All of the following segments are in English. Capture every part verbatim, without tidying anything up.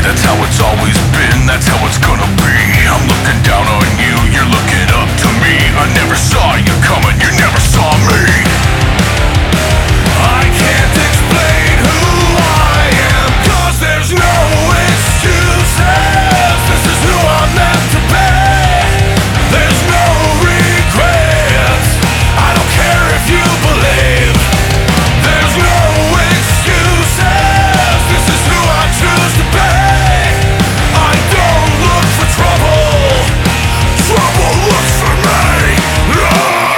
That's how it's always been, that's how it's gonna be. I'm looking down on you, you're looking up to me. I never saw you coming, you never saw me. I can't explain who I am, cause there's no excuses. This is who I'm meant to be. There's no regrets, I don't care if you believe. There's no excuses, this is who I choose to be. I don't look for trouble, trouble looks for me. Ah!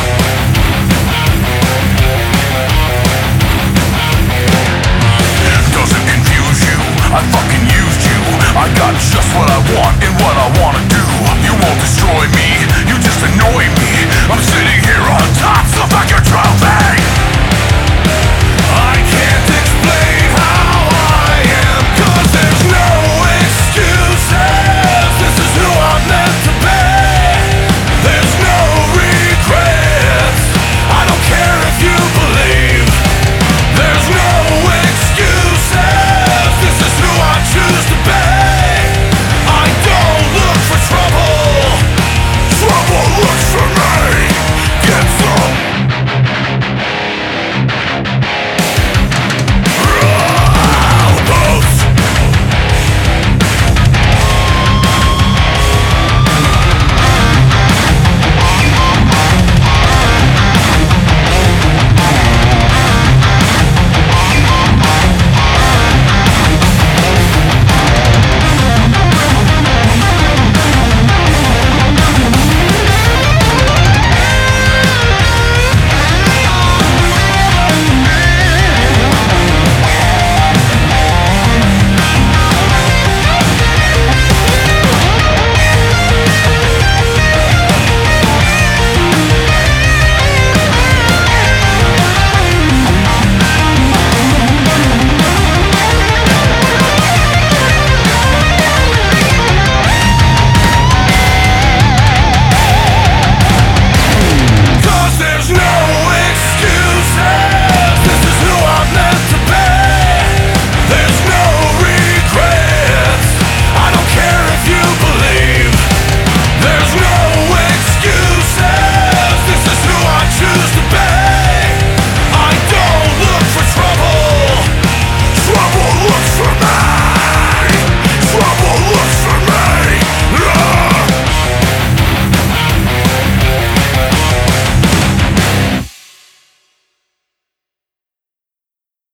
Doesn't confuse you, I fucking used you. I got just what I want and what I wanna do. You won't destroy me, you just annoy me. I'm sitting here on top, so fuck your trophy.